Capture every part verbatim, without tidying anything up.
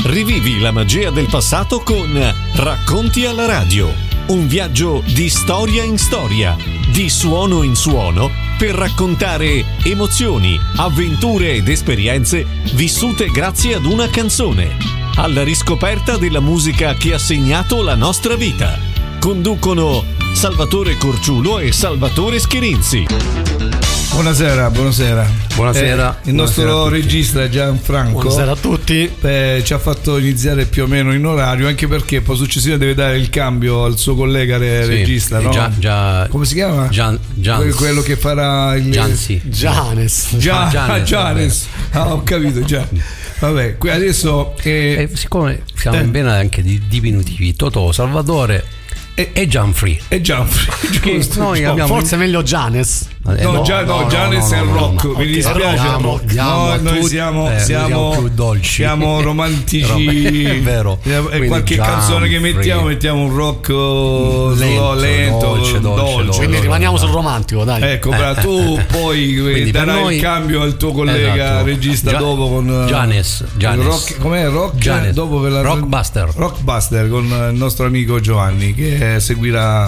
Rivivi la magia del passato con Racconti alla radio. Un viaggio di storia in storia, di suono in suono, per raccontare emozioni, avventure ed esperienze vissute grazie ad una canzone. Alla riscoperta della musica che ha segnato la nostra vita. Conducono Salvatore Corciulo e Salvatore Schirinzi. Buonasera, buonasera. Buonasera. Eh, il nostro buonasera regista Gianfranco. Buonasera a tutti. Eh, ci ha fatto iniziare più o meno in orario, anche perché poi successivamente deve dare il cambio al suo collega re- sì, regista, no? Già, già, come si chiama? Gian, Gians. Quello che farà il Giansi. Gianes. Gia- Gianes, Gianes. Ah, ho capito già. Vabbè, qui adesso eh, eh, siccome siamo eh. in vena anche di diminutivi, Totò, Salvatore e, e Gianfree. è Gianfranco. Che noi No, abbiamo forse è meglio Gianes. Eh, No, già, no, Gianes è il rock, mi dispiace. Diamo, diamo No, a noi tutti- siamo, eh, noi siamo, siamo più dolci. siamo romantici. È vero. E Quindi qualche canzone che Gianfree. mettiamo, mettiamo un rock uh, Lento, lento, lento, dolce, dolce, dolce. Quindi rimaniamo sul romantico, dai. Ecco, però tu poi Quindi per darai noi- il cambio al tuo collega Esatto. regista Gia- dopo con uh, Gianes, Gianes. Rock, com'è rock? Gianes. Dopo per la Rockbuster. Rockbuster con il nostro amico Giovanni che seguirà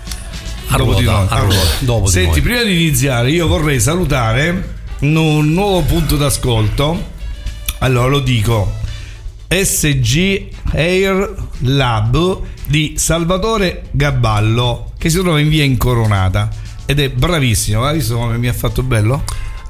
A dopo di ruota, noi. a ruota, dopo di Senti, noi. prima di iniziare io vorrei salutare un nuovo punto d'ascolto. Allora lo dico: S G Air Lab di Salvatore Gabballo, che si trova in via Incoronata ed è bravissimo. Hai visto come mi ha fatto bello?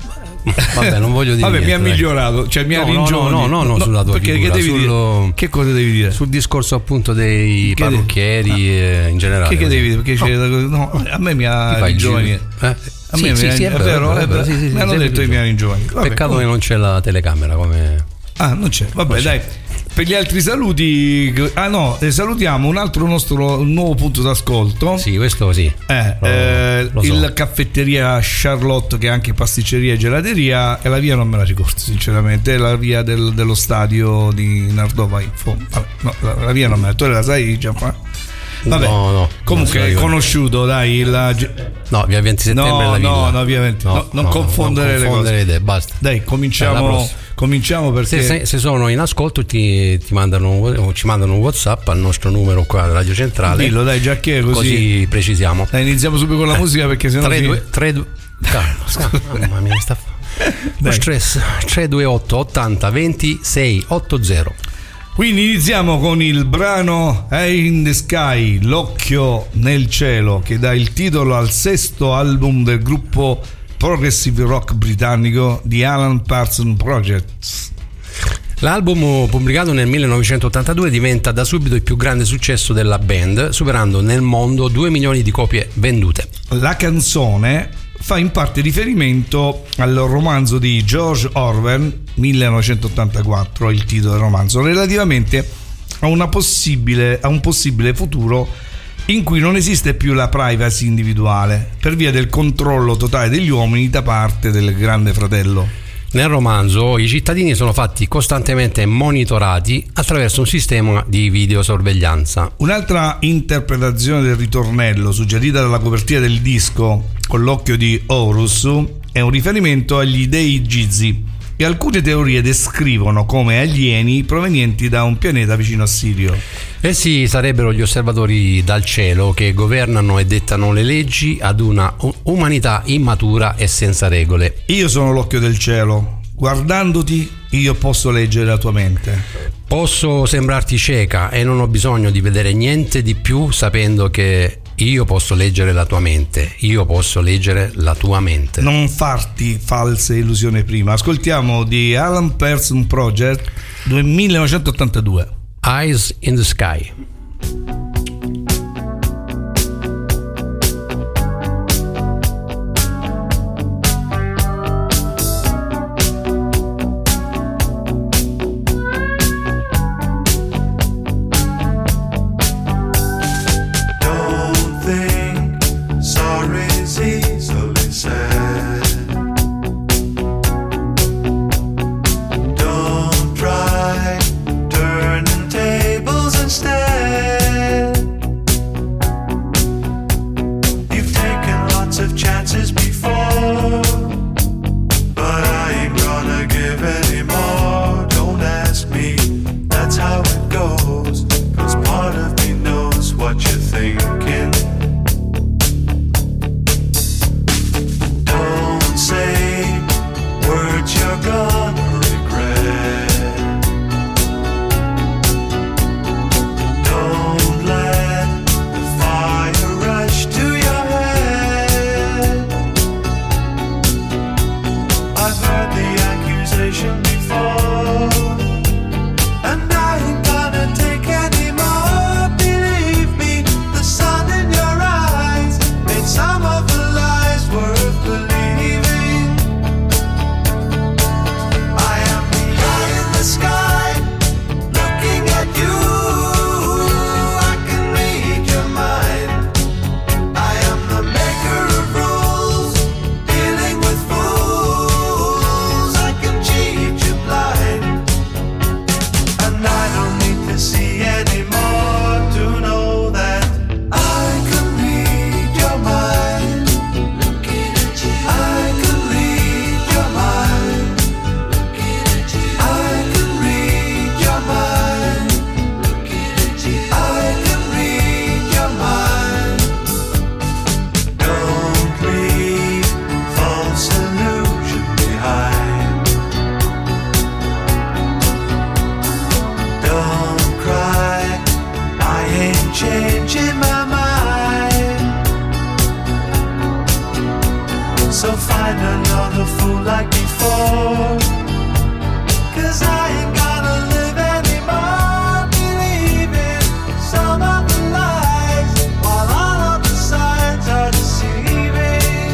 Vabbè, non voglio dire Vabbè, niente, mi ha dai. migliorato, cioè mi ha No, no, ringiovanito. no, no, no, sulla tua perché figura, che devi sullo- dire? Che cosa devi dire? Sul discorso appunto dei Che parrucchieri de- e in generale. Che, che così. devi dire? Perché c'è, no, a me mi ha Ti fai il giro. ringiovanito. Eh? A Sì, me sì, mi ha- sì, è vero, è vero. sì, sì, sì, mi hanno sempre detto che più. mi ha ringiovanito. Vabbè, Peccato comunque- che non c'è la telecamera come... Ah, non c'è. Vabbè, dai. Per gli altri saluti, ah no, eh, salutiamo un altro nostro un nuovo punto d'ascolto. Sì, questo sì. Eh, Lo- eh, lo so. il caffetteria Charlotte, che è anche pasticceria e gelateria, e la via non me la ricordo sinceramente, è la via del- dello stadio di Nardova Info. Vabbè, no, la, la via non me la, tu la sai già fa? Vabbè, No, no, comunque non se la è ricordo. conosciuto, dai, la, No, via venti settembre no, è la villa. no, no, via venti, no, non confondere le confondere cose. idee, basta. Dai, Eh, la cominciamo, prossima. cominciamo perché Se, se- se sono in ascolto ti, ti mandano un- o ci mandano un WhatsApp al nostro numero qua alla Radio Centrale. dillo, dai, già che è così. Così precisiamo. Dai, iniziamo subito con la musica perché sennò tre si- due tre due Calma, calma, mamma mia, sta lo Dai. stress. tre due otto ottanta venti sei ottanta. Quindi iniziamo con il brano Eye in the Sky, l'occhio nel cielo, che dà il titolo al sesto album del gruppo progressive rock britannico The Alan Parsons Project. L'album, pubblicato nel millenovecentottantadue, diventa da subito il più grande successo della band, superando nel mondo due milioni di copie vendute. La canzone fa in parte riferimento al romanzo di George Orwell millenovecentottantaquattro, il titolo del romanzo, relativamente a una possibile a un possibile futuro in cui non esiste più la privacy individuale per via del controllo totale degli uomini da parte del Grande Fratello. Nel romanzo i cittadini sono fatti costantemente monitorati attraverso un sistema di videosorveglianza. Un'altra interpretazione del ritornello suggerita dalla copertina del disco con l'occhio di Horus è un riferimento agli dei Gizi, e alcune teorie descrivono come alieni provenienti da un pianeta vicino a Sirio. Essi sarebbero gli osservatori dal cielo che governano e dettano le leggi ad una u- umanità immatura e senza regole. Io sono l'occhio del cielo, guardandoti io posso leggere la tua mente. Posso sembrarti cieca e non ho bisogno di vedere niente di più, sapendo che io posso leggere la tua mente, io posso leggere la tua mente. Non farti false illusioni prima. Ascoltiamo di Alan Parsons Project del millenovecentottantadue. Eyes in the Sky. Don't try turning tables instead. like before. 'Cause I ain't gonna live anymore believing some of the lies, while all of the signs are deceiving.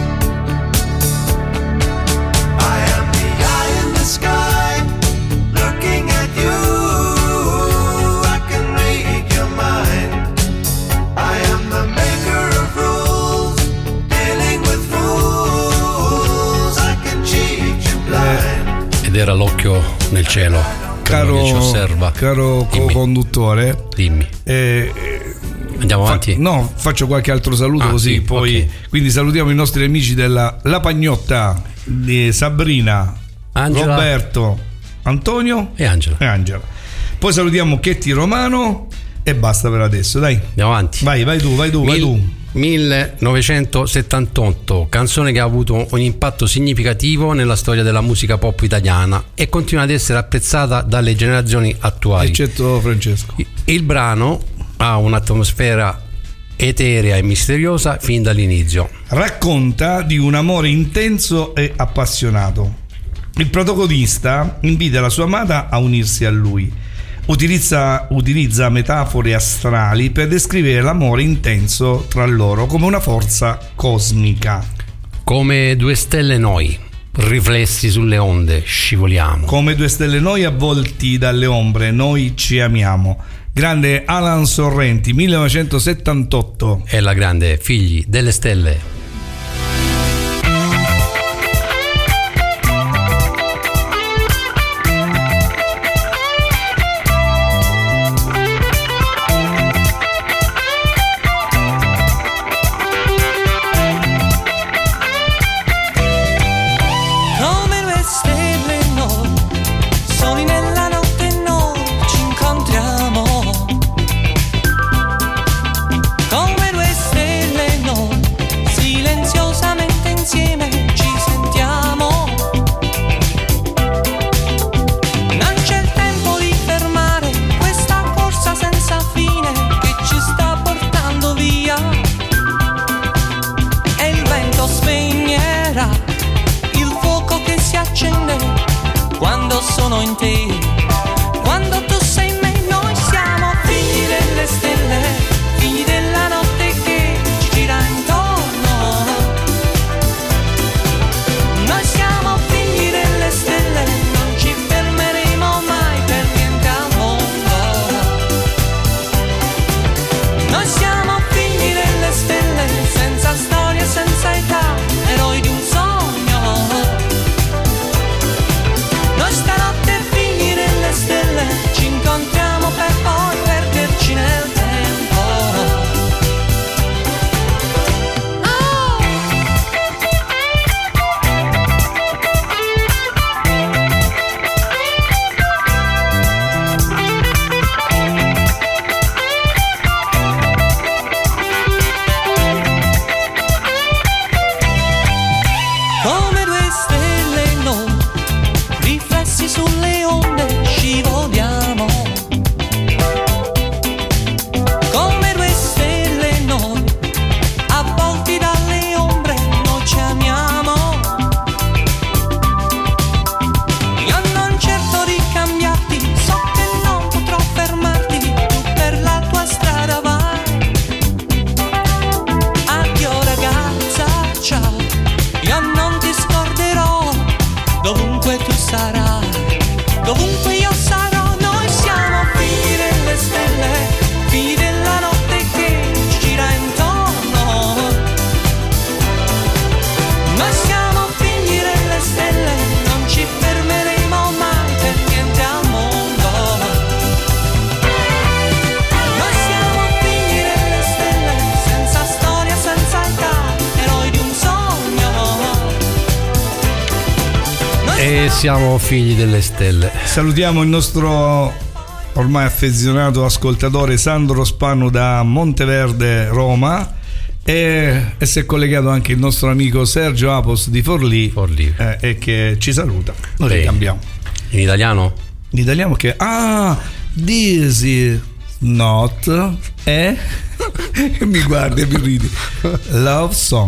I am the eye in the sky, looking at you. I can read your mind. I am the maker of rules, dealing with fools. I can cheat you blind. Ed era l'occhio nel cielo, caro, che ci osserva. Caro Dimmi. co-conduttore, Dimmi. eh, eh, Andiamo fa- avanti? no, faccio qualche altro saluto Ah, così sì, poi ok. quindi salutiamo i nostri amici della La Pagnotta, di Sabrina, Angela. Roberto, Antonio E Angela. e Angela. Poi salutiamo Chetti Romano e basta per adesso, dai. Andiamo avanti. Vai, vai tu, vai tu, vai Mil- tu. millenovecentosettantotto, canzone che ha avuto un impatto significativo nella storia della musica pop italiana e continua ad essere apprezzata dalle generazioni attuali. Eccetto Francesco. Il brano ha un'atmosfera eterea e misteriosa fin dall'inizio. Racconta di un amore intenso e appassionato. Il protagonista invita la sua amata a unirsi a lui. Utilizza, utilizza metafore astrali per descrivere l'amore intenso tra loro come una forza cosmica. Come due stelle noi, riflessi sulle onde, scivoliamo. Come due stelle noi avvolti dalle ombre, noi ci amiamo. Grande Alan Sorrenti, millenovecentosettantotto. È la grande Figli delle Stelle. Come due stelle noi, soli nella notte noi ci incontriamo. Come due stelle noi, silenziosamente insieme ci sentiamo. Non c'è il tempo di fermare questa corsa senza fine che ci sta portando via. E il vento spegnerà il fuoco che si accende quando sono in te, quando tu sei in me. Noi siamo figli delle stelle, figli della notte che ci gira intorno. Noi siamo figli delle stelle, non ci fermeremo mai per niente al mondo. Noi siamo figli delle stelle, senza storia, senza età, eroi di un sogno. Noi stanotte figli delle stelle ci incontriamo per poi perderci nel tempo. Oh! Come due stelle noi, riflessi sulle onde scivoliamo. Come due stelle noi, avvolti dalle ombre noi ci amiamo. Io non cerco di cambiarti, so che non potrò fermarti, tu per la tua strada vai. Addio ragazza, ciao, io non ti scorderò, dovunque tu sarai, dovunque io sarò. Noi siamo figli delle stelle, figli della notte che ci gira intorno. Noi siamo figli delle stelle, non ci fermeremo mai per niente al mondo. Noi siamo figli delle stelle, senza storia, senza età, eroi di un sogno. Noi E siamo figli delle stelle. Salutiamo il nostro ormai affezionato ascoltatore Sandro Spanu da Monteverde, Roma, e, e si è collegato anche il nostro amico Sergio Apos di Forlì, Forlì. eh, e che ci saluta. Noi Bene. cambiamo In italiano? in italiano che ah this is not eh mi guarda e mi ridi love song.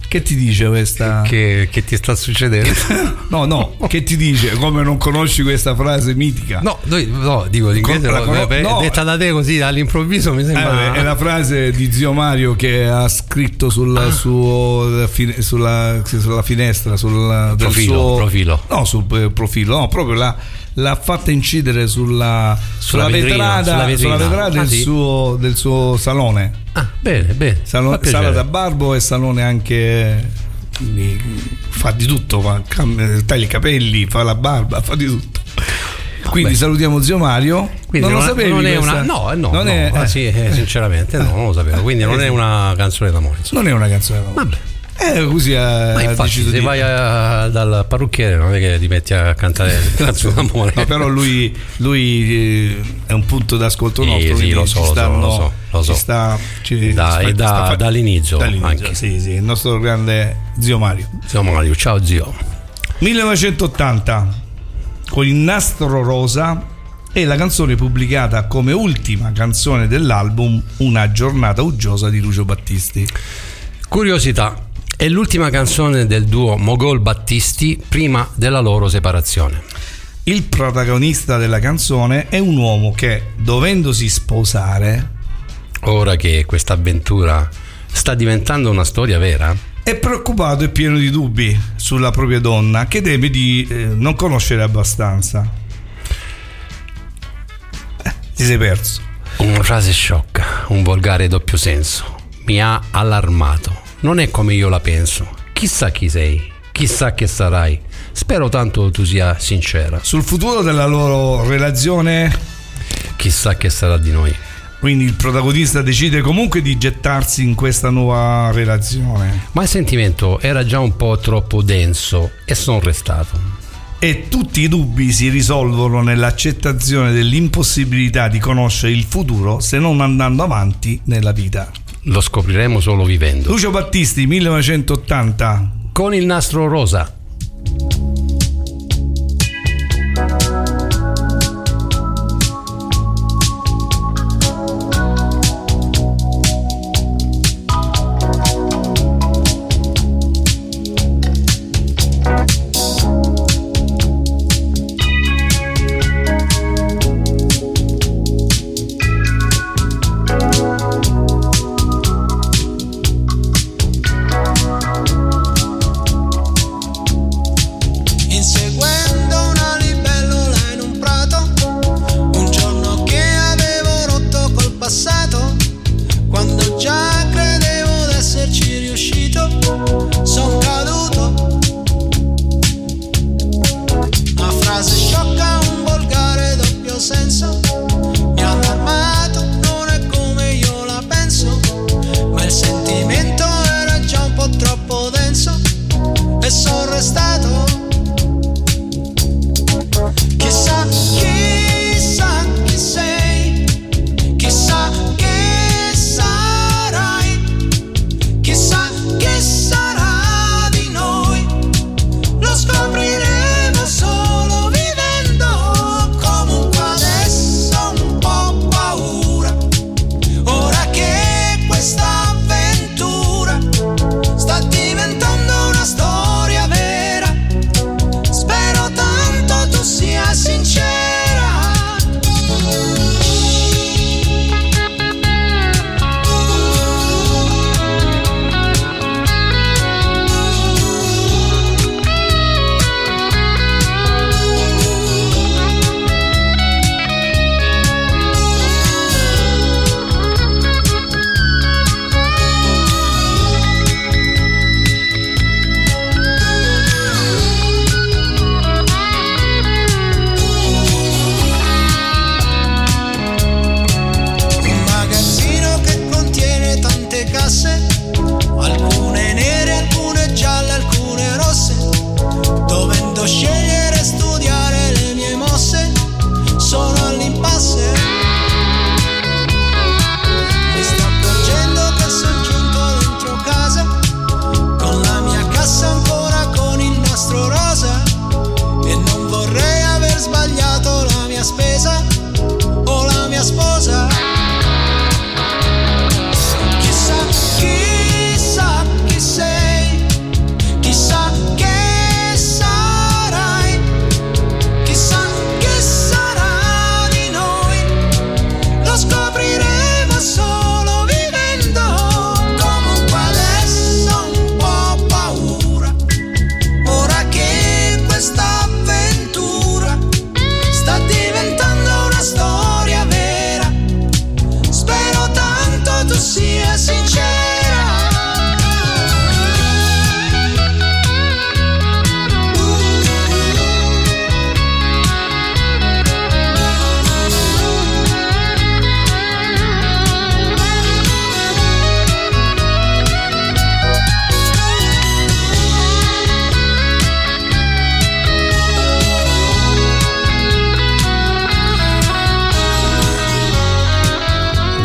Che ti dice questa? Che, che ti sta succedendo? No, no, che ti dice? Come non conosci questa frase mitica? No, noi, no dico l'inglese, Con- lo- con- no. detta da te così all'improvviso mi sembra. Eh, è la frase di zio Mario che ha scritto sul Ah. suo fine- sulla, sulla finestra sul del Profilo, suo- profilo. no, sul eh, profilo, no, proprio l'ha, l'ha fatta incidere sulla, sulla, Sulla vetrina, vetrata, sulla vetrina. sulla vetrata del, Ah, sì? suo, del suo salone. Ah, bene, bene. Salone- Fa piacere. sala da barbo e salone anche, quindi fa di tutto, fa, cam- taglia i capelli, fa la barba, fa di tutto. Quindi Beh. salutiamo zio Mario. Quindi non lo non, sapevi non è questa? una, no, no, non no, è, ah, eh, sì, eh, sinceramente no, non lo sapevo. Quindi non è una canzone d'amore. insomma. non è una canzone d'amore. Vabbè. Eh, così ha, Ma ha infatti, deciso se di... vai a- dal parrucchiere, non è che ti metti a cantare canzoni d'amore. No, però lui, lui eh, è un punto d'ascolto Sì, nostro. sì, quindi lo so, ci lo so, stanno- lo so, lo so. ci sta, ci- Da- sta- e da- sta fa- dall'inizio anche. Sì, sì, il nostro grande zio Mario. Zio Mario, ciao zio. millenovecentottanta, con il nastro rosa, è la canzone pubblicata come ultima canzone dell'album Una giornata uggiosa di Lucio Battisti. Curiosità, è l'ultima canzone del duo Mogol Battisti prima della loro separazione. Il protagonista della canzone è un uomo che, dovendosi sposare, Ora che questa avventura sta diventando una storia vera, è preoccupato e pieno di dubbi sulla propria donna, che teme di eh, non conoscere abbastanza. Eh, ti sei perso. una frase sciocca, un volgare doppio senso, mi ha allarmato. Non è come io la penso. Chissà chi sei, chissà che sarai. Spero tanto tu sia sincera. Sul futuro della loro relazione, Chissà che sarà di noi. quindi il protagonista decide comunque di gettarsi in questa nuova relazione. Ma il sentimento era già un po' troppo denso e sono restato. E tutti i dubbi si risolvono nell'accettazione dell'impossibilità di conoscere il futuro se non andando avanti nella vita. Lo scopriremo solo vivendo. Lucio Battisti, millenovecentottanta. Con il nastro rosa.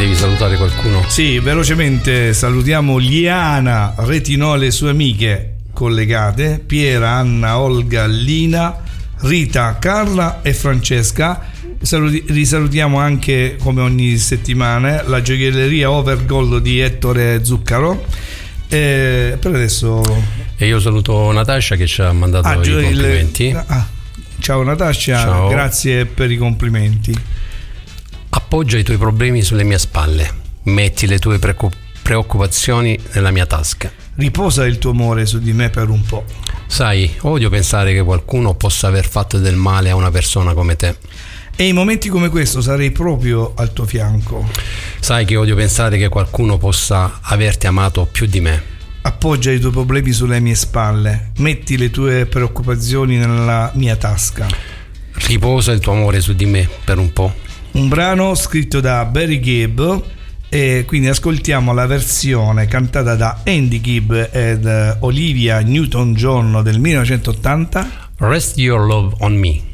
devi salutare qualcuno? Sì, velocemente salutiamo Liana, Retinole e sue amiche collegate, Piera, Anna, Olga, Lina, Rita, Carla e Francesca. Saluti, risalutiamo anche, come ogni settimana, la gioielleria Overgold di Ettore Zuccaro. E per adesso... E io saluto Natascia che ci ha mandato ah, i gioielle... complimenti. Ah, ciao Natascia, ciao. Grazie per i complimenti. Appoggia i tuoi problemi sulle mie spalle, metti le tue preoccupazioni nella mia tasca. Riposa il tuo amore su di me per un po'. Sai, odio pensare che qualcuno possa aver fatto del male a una persona come te. E in momenti come questo sarei proprio al tuo fianco. Sai che odio pensare che qualcuno possa averti amato più di me. Appoggia i tuoi problemi sulle mie spalle, metti le tue preoccupazioni nella mia tasca. Riposa il tuo amore su di me per un po'. Un brano scritto da Barry Gibb, e quindi ascoltiamo la versione cantata da Andy Gibb ed Olivia Newton-John del millenovecentottanta. Rest Your Love on Me.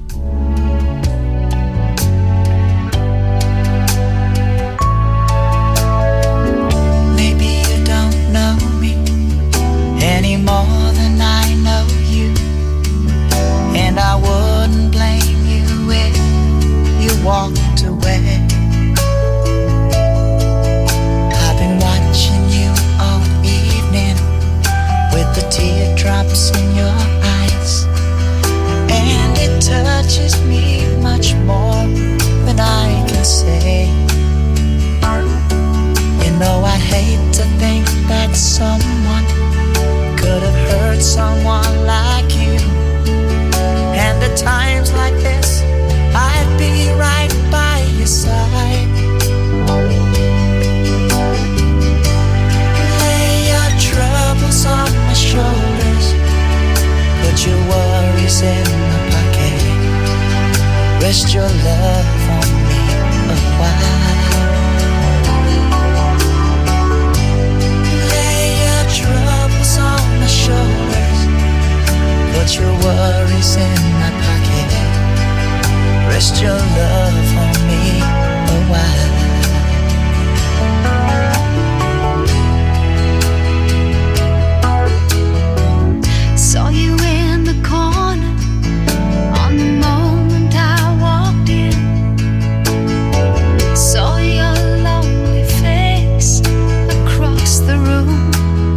Maybe you don't know me any more than I know you, and I wouldn't blame you if you walked away. I've been watching you all evening with the teardrops in your eyes, and it touches me much more than I can say. You know I hate to think that someone could have hurt someone like you, and at times like this I'd be right by your side. Lay your troubles on my shoulders, put your worries in my pocket, rest your love on me a while. Lay your troubles on my shoulders, put your worries in my pocket, rest your love on me a while. Saw you in the corner on the moment I walked in. Saw your lonely face across the room.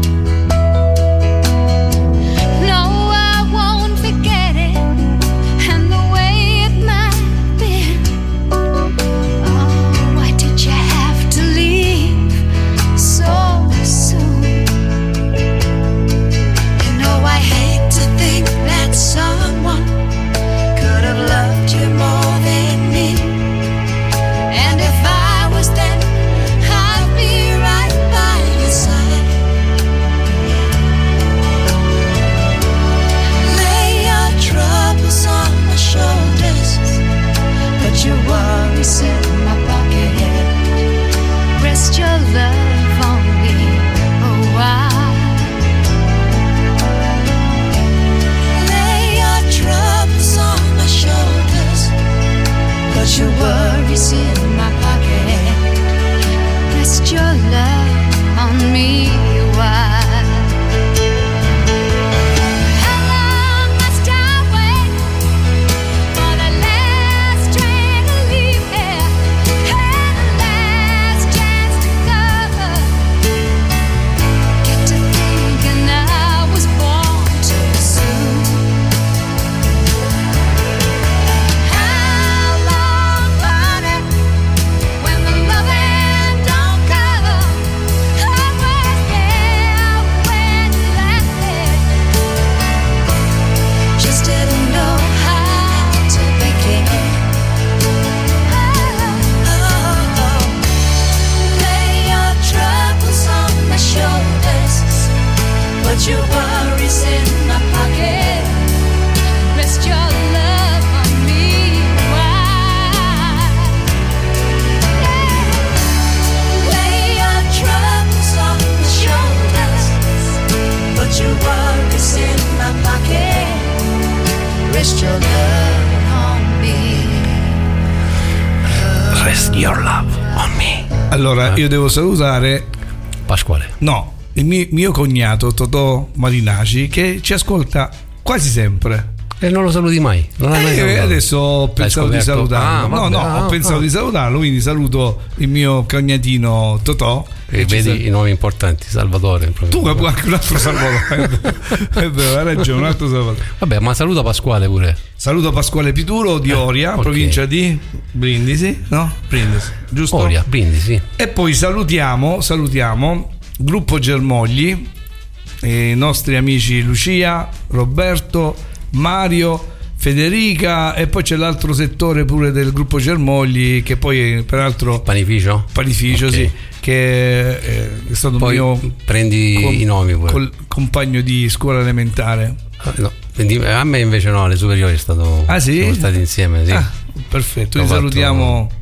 No, I won't forget it, and the way it might have been. Oh, why did you have to leave so soon? You know I hate to think that someone could have loved you more than me, and if I was there, I'd be right by your side. Lay your troubles on my shoulders, put your worries in my pocket, rest your love on me a while. Lay your troubles on my shoulders, put your worries in my pocket, rest your love on me a while. How long must I wait for the last train to leave here, and the last chance to go? Get to thinking I was born too soon. How long on it when the loving don't come? I was there when you left it, just didn't know how to begin. Oh, oh. Lay your troubles on my shoulders, put your worries in my pocket, rest your love on me a while. Lay your troubles on my shoulders, put your worries in my pocket, rest your love on me. Rest Your Love on Me. Allora, Eh. io devo salutare, Pasquale. no, il mio, mio cognato Totò Marinaci, che ci ascolta quasi sempre. E non lo saluti mai. Non l'hai mai Eh, salutato. adesso ho pensato di scoperto? salutarlo. Ah, no, vabbè, no, ah, ho pensato ah. di salutarlo, quindi saluto il mio cognatino Totò. E che ci vedi i nomi importanti, Salvatore. Tu hai anche un altro Salvatore. È vero, hai ragione, un altro Salvatore. Vabbè, ma saluta Pasquale pure. Saluto Pasquale Pituro di Oria, ok. provincia di Brindisi, no? Brindisi, giusto? Oria, Brindisi. E poi salutiamo, salutiamo Gruppo Germogli, i nostri amici Lucia, Roberto, Mario, Federica, e poi c'è l'altro settore pure del Gruppo Germogli, che poi peraltro Panificio? Panificio, Ok. sì, che è, è stato Poi un mio prendi com- i nomi pure. col- compagno di scuola elementare. Ah, no, a me invece no, alle superiori è stato. Ah, sì? Siamo stati insieme, sì. Ah, perfetto, Ho ti fatto- salutiamo.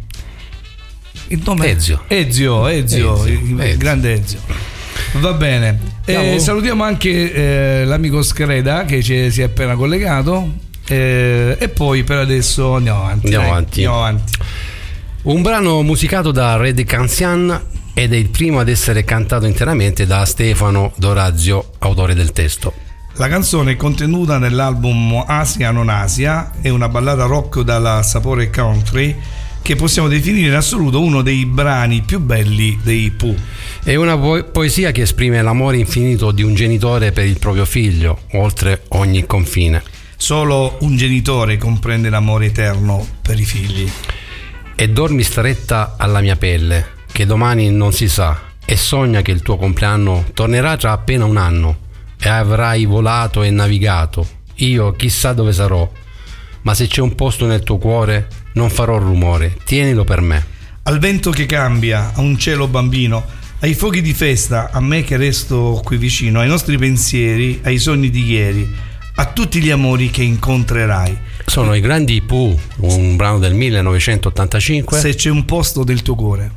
Il nome è- Ezio. Ezio, Ezio, Ezio, il Ezio. grande Ezio. Va bene. Eh, Andiamo. salutiamo anche eh, l'amico Screda che ci, si è appena collegato. eh, e poi per adesso andiamo avanti. Andiamo dai, avanti. andiamo avanti. Un brano musicato da Red Canzian ed è il primo ad essere cantato interamente da Stefano D'Orazio, autore del testo. La canzone è contenuta nell'album Asia non Asia, è una ballata rock dalla sapore country che possiamo definire in assoluto uno dei brani più belli dei Pooh. È una po- poesia che esprime l'amore infinito di un genitore per il proprio figlio, oltre ogni confine. Solo un genitore comprende l'amore eterno per i figli. E dormi stretta alla mia pelle, che domani non si sa, e sogna che il tuo compleanno tornerà tra appena un anno, e avrai volato e navigato. Io chissà dove sarò, ma se c'è un posto nel tuo cuore, non farò rumore, tienilo per me. Al vento che cambia, a un cielo bambino, ai fuochi di festa, a me che resto qui vicino, ai nostri pensieri, ai sogni di ieri, a tutti gli amori che incontrerai. Sono i grandi Pooh, un brano del millenovecentottantacinque. Se c'è un posto del tuo cuore.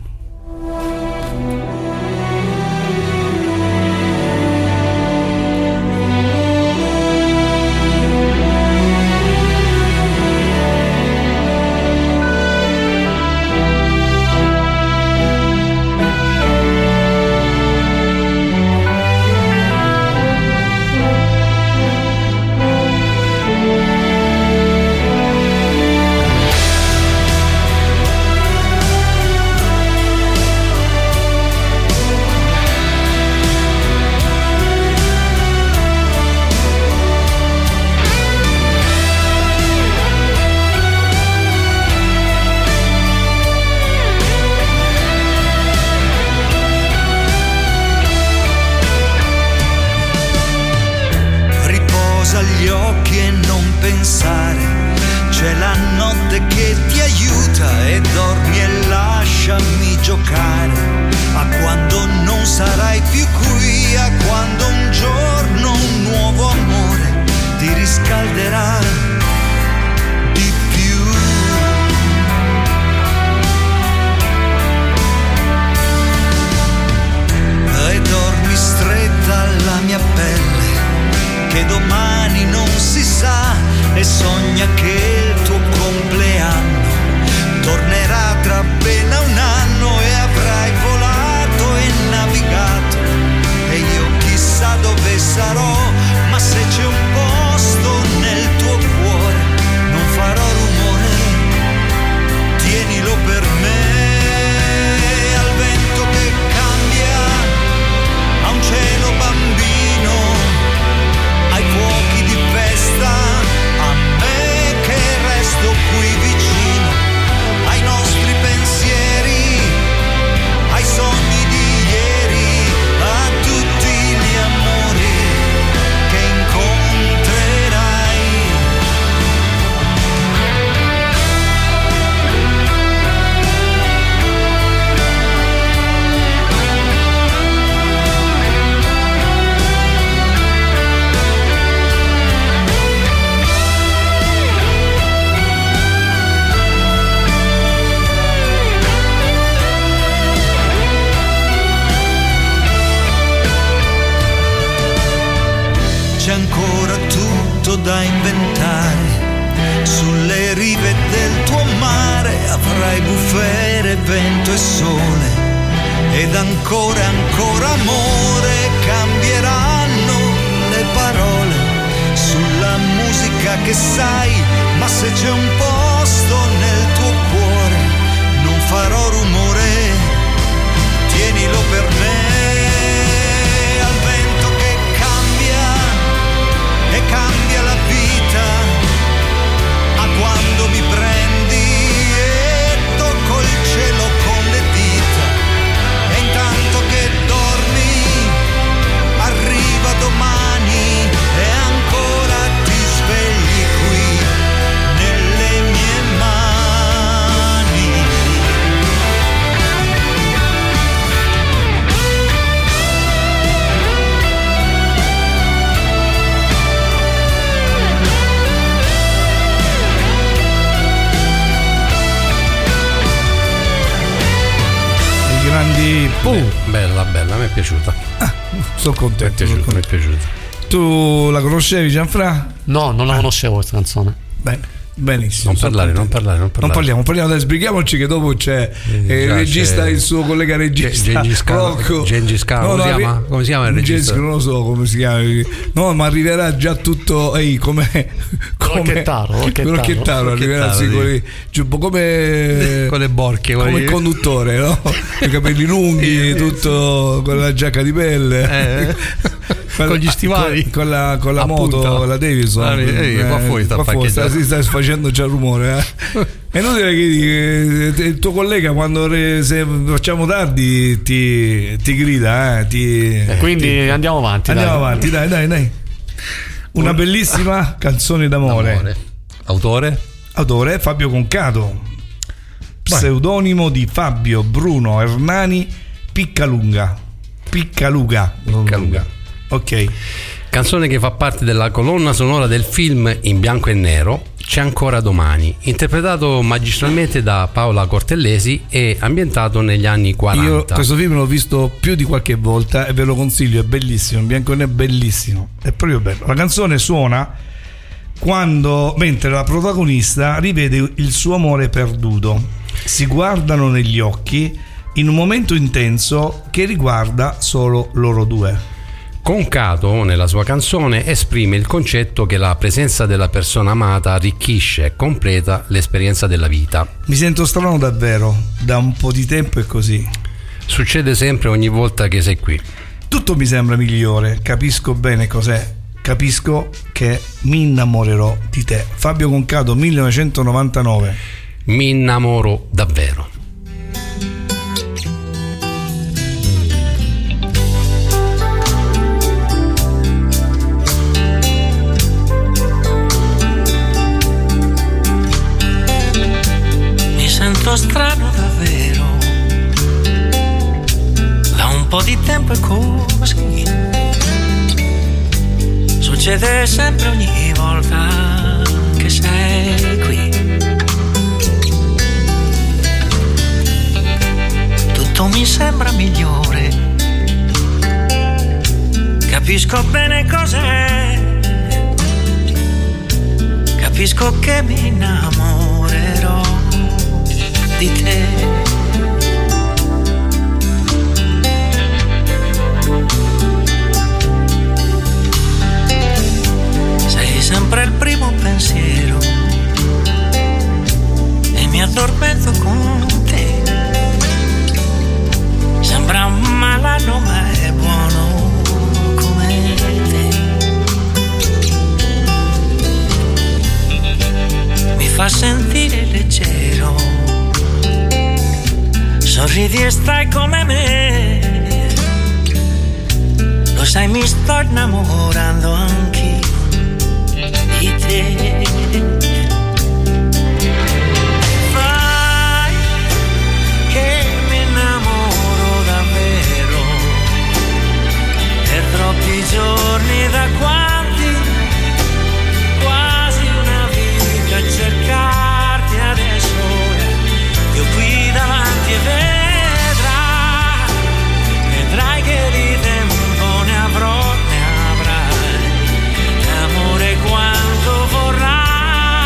Riposa gli occhi e non pensare, c'è la notte che ti aiuta, e dormi e lasciami giocare a quando non sarai più qui, a quando un giorno un nuovo amore ti riscalderà di più. E dormi stretta alla mia pelle, che domani non si sa, e sogna che il tuo compleanno tornerà tra appena un anno, e avrai volato e navigato, e io chissà dove sarò, ma se c'è un posto nel tuo cuore, non farò rumore, tienilo per me. Al vento che cambia, a un cielo bambino, ai fuochi di festa, a me che resto qui vicino, ai nostri pensieri, ai sogni di ieri, a tutti gli amori che incontrerai. C'è ancora tutto da inventare, rive del tuo mare avrai bufere, vento e sole ed ancora e ancora amore, cambieranno le parole sulla musica che sai, ma se c'è un posto nel tuo cuore non farò rumore, tienilo per me. Al vento che cambia e cambia la vita, a quando mi prendi e tocco il cielo con le dita, e intanto che dormi arriva domani e ancora ti svegli qui nelle mie mani. I grandi Pooh. Bella, bella, mi è piaciuta. Sono Mi è contento. sono piaciuta, mi è contento. piaciuta. Tu la conoscevi, Gianfra? No, non la conoscevo questa canzone. Bene. Benissimo. Non sono parlare, non contento. parlare, non Non parlare. parliamo, parliamo, dai, sbrighiamoci che dopo c'è eh, il già regista, c'è- il suo collega regista Gengis Khan, Rocco. Gengis Khan, come si arri- chiama? Come si chiama il regista? Gengis, non lo so come si chiama. No, ma arriverà già tutto ehi, come come Rocchettaro, Rocchettaro. Rocchettaro, arriverà sì, Rocchettaro, con, i- giù- come Con le borchie, come con il i- conduttore, no? I capelli lunghi, tutto con la giacca di pelle. Eh, con gli stivali. con, con la, con la Appunto. moto, la Davidson. Ah, ehi, qua fuori sta qua fuori sta, parcheggiando. si sta facendo già rumore. Eh. È inutile che dici, eh, il tuo collega quando re- se facciamo tardi ti, ti grida, eh, ti, Quindi andiamo avanti. andiamo dai. avanti, dai, dai, dai. Una bellissima canzone d'amore. Amore. Autore? Autore Fabio Concato. Pseudonimo di Fabio Bruno Ernani Piccalunga. Piccaluga. Piccaluga. Ok. Canzone che fa parte della colonna sonora del film in bianco e nero C'è ancora domani, interpretato magistralmente da Paola Cortellesi e ambientato negli anni quaranta. Io questo film l'ho visto più di qualche volta e ve lo consiglio, è bellissimo, in bianco e nero è bellissimo, è proprio bello. La canzone suona quando, mentre la protagonista rivede il suo amore perduto, si guardano negli occhi in un momento intenso che riguarda solo loro due. Concato, nella sua canzone, esprime il concetto che la presenza della persona amata arricchisce e completa l'esperienza della vita. Mi sento strano davvero, da un po' di tempo è così. Succede sempre ogni volta che sei qui. Tutto mi sembra migliore, capisco bene cos'è, capisco che mi innamorerò di te. Fabio Concato, millenovecentonovantanove. Mi innamoro davvero. Mi sento strano davvero, da un po' di tempo è così. Succede sempre ogni volta che sei qui. Tutto mi sembra migliore, capisco bene cos'è, capisco che mi innamorerò di te. Sei sempre il primo pensiero e mi addormento con te. Sembra un malanno ma è buono come te. Mi fa sentire leggero, sorridi e stai come me. Lo sai, mi sto innamorando anch'io di te. Fai che mi innamoro davvero, per troppi giorni, da quanti, quasi una vita a cercarti adesso. Io qui davanti e vedrai, vedrai che di tempo ne avrò, ne avrai, l'amore quanto vorrai.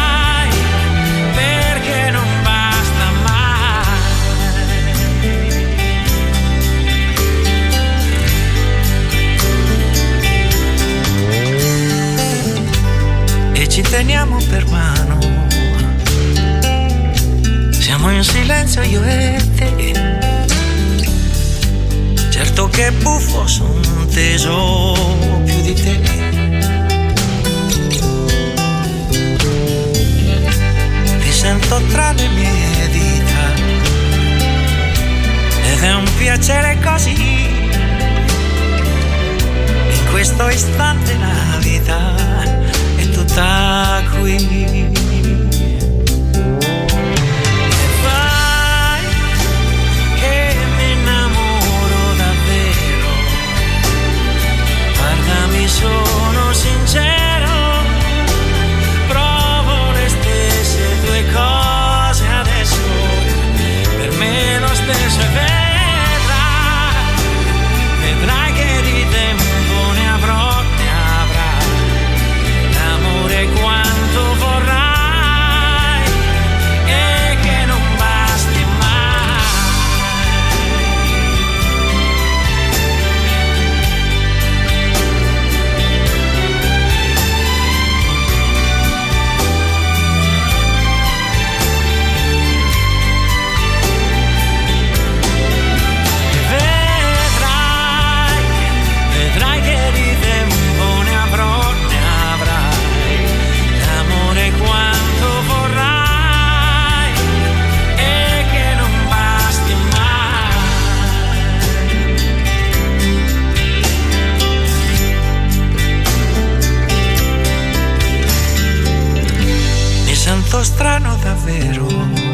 teniamo per mano. Siamo in silenzio io e te. Certo che buffo, son teso più di te. Ti sento tra le mie dita ed è un piacere così. In questo istante la vita è tutta qui. E vai che mi innamoro davvero. Guardami, sono sincero, provo le stesse due cose adesso. Per me lo stesso è vero. Vedrai che di tempo ne avrò, ne avrai, l'amore quanto vorrai e che non basti mai. Vedrai che di tempo ne avrò, ne avrai, l'amore quanto vorrai e che non basti mai. Mi sento strano davvero,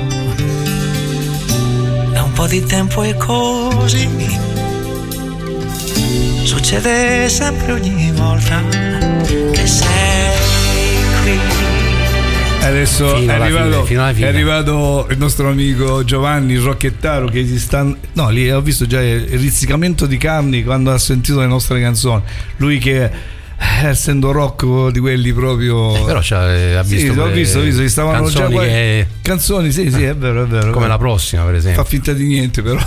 da un po' di tempo è così. Succede sempre ogni volta che sei qui. Adesso Fino è alla arrivato, fine, fino alla fine. è arrivato il nostro amico Giovanni Rocchettaro che si sta. No, lì ho visto già il rizzicamento di carni quando ha sentito le nostre canzoni. Lui che eh, essendo rock di quelli proprio. Però c'ha, ha visto sì, ho visto, ho visto, gli stavano già canzoni qua- che- canzoni, sì, sì, è vero, è vero. come è la vero. prossima, per esempio. Fa finta di niente, però.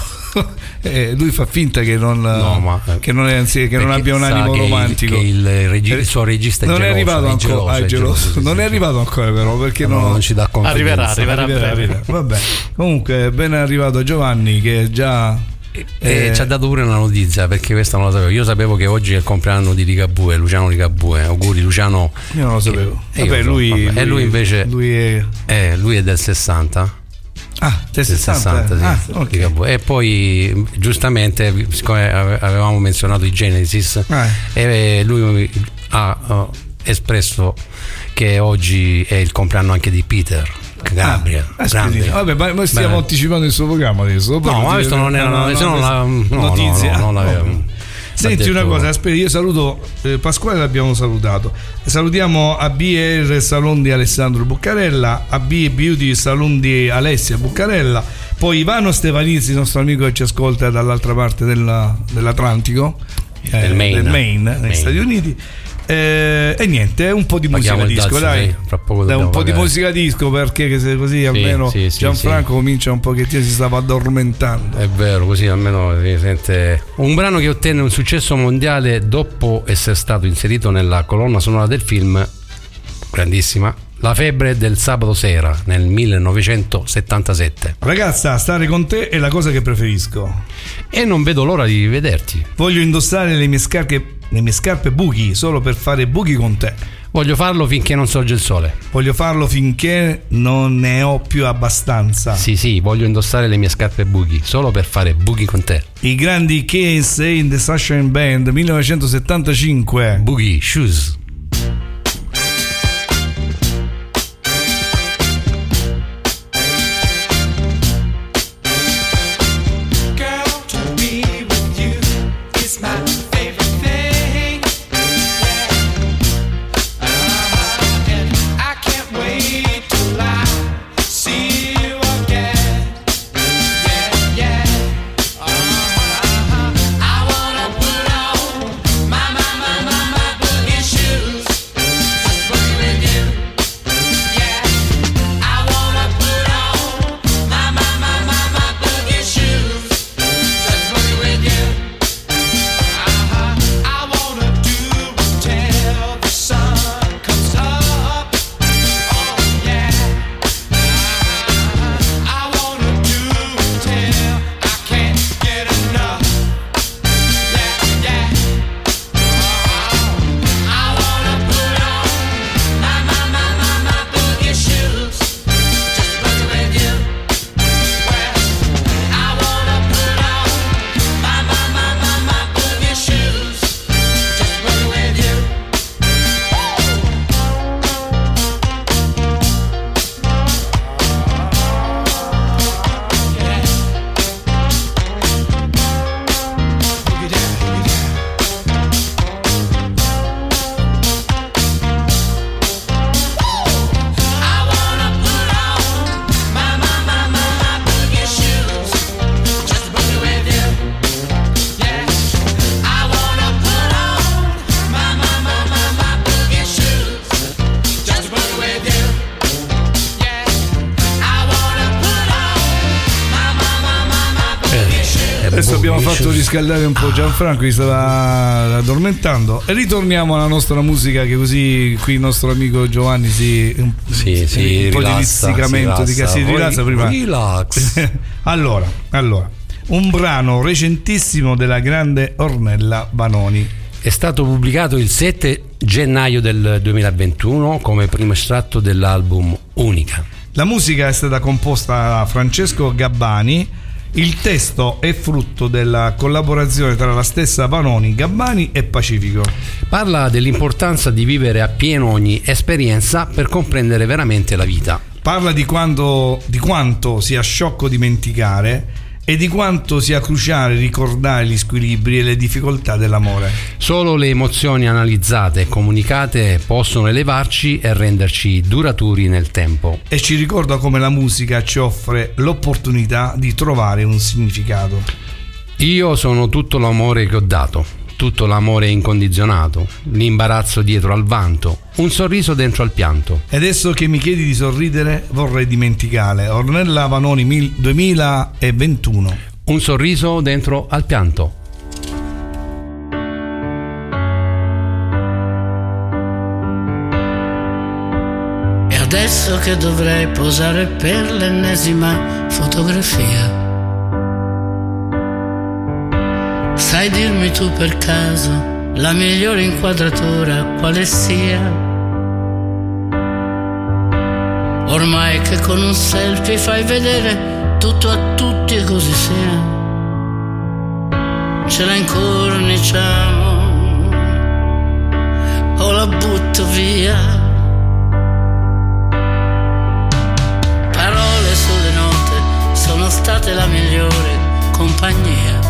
Eh, lui fa finta che non, No, ma- che non, è, anzi, che non perché abbia un sa animo che il- romantico. che il regi- il suo regista è non geloso, è arrivato è ancora, geloso, ah, è è geloso. geloso, sì, non sì, è sì. arrivato ancora, però, perché No, no, non ci dà confidenza. Arriverà, arriverà a breve. arriverà. Vabbè, comunque, ben arrivato Giovanni che già E eh, ci ha dato pure una notizia, perché questa non la sapevo. Io sapevo che oggi è il compleanno di Ligabue, Luciano Ligabue. Auguri Luciano. io non lo sapevo. Eh, io Vabbè, lo so, lui, vabbè. E lui invece lui è eh, lui è del sessanta. ah, del Del sessanta, sessanta, sì. ah, ok. Ligabue. E poi giustamente, siccome ave- avevamo menzionato i Genesis, Ah, e lui ha uh, espresso che oggi è il compleanno anche di Peter Gabriel. Ah, grande. spedito. Vabbè, ma noi stiamo Beh. anticipando il suo programma adesso. No, ma questo non era no, no, se non la, no, notizie. no, no, non l'avevo. No. Senti Ha detto- una cosa, aspetta, io saluto eh, Pasquale, l'abbiamo salutato. Salutiamo A B R Salon di Alessandro Buccarella, A B Beauty Salon di Alessia Buccarella, poi Ivano Stefanizzi, il nostro amico che ci ascolta dall'altra parte della- dell'Atlantico, eh, Del Maine. del Maine, negli Maine. Stati Uniti. Eh, e niente, un po' di Paghiamo musica il disco, dazio, dai. dai, fra poco Dai, un dobbiamo po' di pagare. musica disco, perché che se così almeno sì, sì, Gianfranco sì. comincia un pochettino, si stava addormentando. È vero, così almeno si sente. Un brano che ottenne un successo mondiale dopo essere stato inserito nella colonna sonora del film, grandissima, La febbre del sabato sera, nel millenovecentosettantasette. Ragazza, stare con te è la cosa che preferisco. E non vedo l'ora di vederti. Voglio indossare le mie scarpe, le mie scarpe buchi solo per fare buchi con te. Voglio farlo finché non sorge il sole. Voglio farlo finché non ne ho più abbastanza. Sì, sì, voglio indossare le mie scarpe buchi solo per fare buchi con te. I grandi K and A in the Sunshine Band millenovecentosettantacinque. Boogie Shoes. Girl, to be with you is my favorite thing. Yeah. Uh-huh. And I can't wait till I see you again. Yeah, yeah. Uh-huh. I wanna put on my, my, my, my, my boogie shoes. Adesso abbiamo boh, fatto dice- riscaldare un po' Gianfranco, che stava addormentando, e ritorniamo alla nostra musica, che così qui il nostro amico Giovanni si un, Sì, sì, un po' di rilassa, dizzicamento si di si rilassa Poi- prima. Relax. allora, allora, un brano recentissimo della grande Ornella Vanoni. È stato pubblicato il sette gennaio del duemilaventuno come primo estratto dell'album Unica. La musica è stata composta da Francesco Gabbani. Il testo è frutto della collaborazione tra la stessa Vanoni, Gabbani e Pacifico. Parla dell'importanza di vivere appieno ogni esperienza per comprendere veramente la vita. Parla di quando, di quanto sia sciocco dimenticare e di quanto sia cruciale ricordare gli squilibri e le difficoltà dell'amore. Solo le emozioni analizzate e comunicate possono elevarci e renderci duraturi nel tempo. E ci ricorda come la musica ci offre l'opportunità di trovare un significato. Io sono tutto l'amore che ho dato, tutto l'amore incondizionato, l'imbarazzo dietro al vanto, un sorriso dentro al pianto. E adesso che mi chiedi di sorridere, vorrei dimenticare. Ornella Vanoni mil- duemilaventuno. Un sorriso dentro al pianto. E adesso che dovrei posare per l'ennesima fotografia, sai dirmi tu per caso la migliore inquadratura quale sia? Ormai che con un selfie fai vedere tutto a tutti e così sia, ce la incorniciamo o la butto via. Parole sulle note sono state la migliore compagnia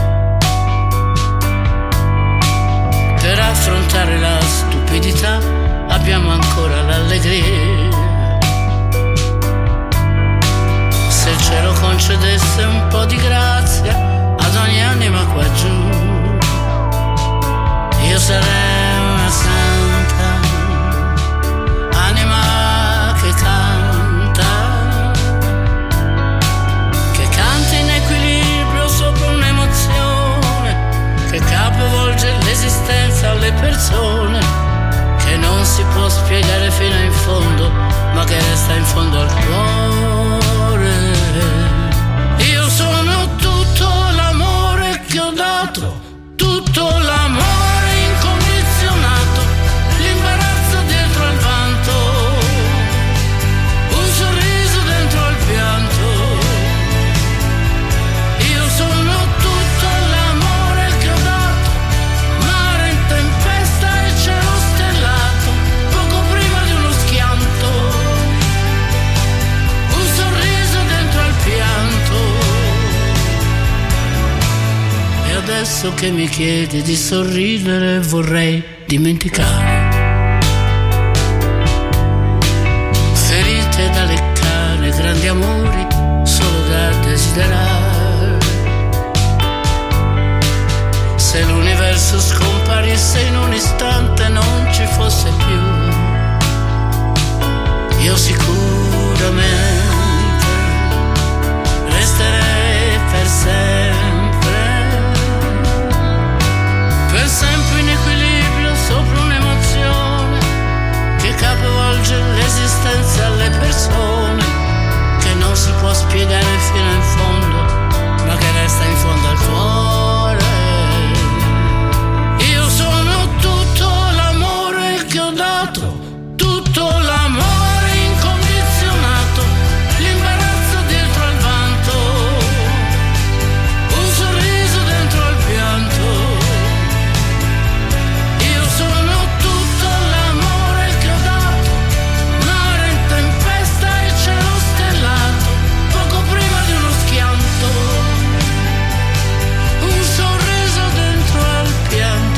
per affrontare la stupidità, abbiamo ancora l'allegria. Se il cielo concedesse un po' di grazia ad ogni anima qua giù, io sarei una santa anima che canta, che canta in equilibrio sopra un'emozione, che capovolge l'esistenza alle persone, che non si può spiegare fino in fondo, ma che resta in fondo al cuore. Io sono tutto l'amore che ho dato, tutto l'amore incondizionato, l'imbarazzo dietro al vanto, un sorriso dentro al pianto. Io sono tutto l'amore che ho dato, mare in tempesta e cielo stellato, poco prima di uno schianto, un sorriso dentro al pianto. E adesso che mi chiedi di sorridere vorrei dimenticare ferite da leccare, grandi amori solo da desiderare. Se l'universo scomparisse in un istante, non ci fosse più, io sicuramente resterei per sempre, per sempre in equilibrio sopra un'emozione che capovolge l'esistenza alle persone, che non si può spiegare fino in fondo, ma che resta in fondo al cuore. Io sono tutto l'amore che ho dato, tutto l'amore incondizionato, l'imbarazzo dietro al vanto, un sorriso dentro al pianto. Io sono tutto l'amore che ho dato, mare in tempesta e cielo stellato, poco prima di uno schianto, un sorriso dentro al pianto.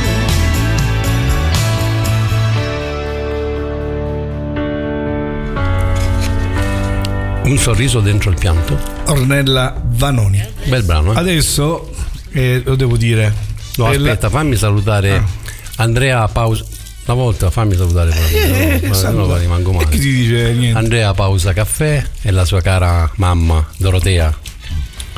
Un sorriso dentro il pianto. Ornella Vanoni. Bel brano, eh? Adesso eh, lo devo dire. No, È la- aspetta, fammi salutare Ah. Andrea Pausa. Una volta fammi salutare proprio, Eh, no, saluta. no, no, rimango E male. chi ti dice niente? Andrea Pausa Caffè e la sua cara mamma Dorotea.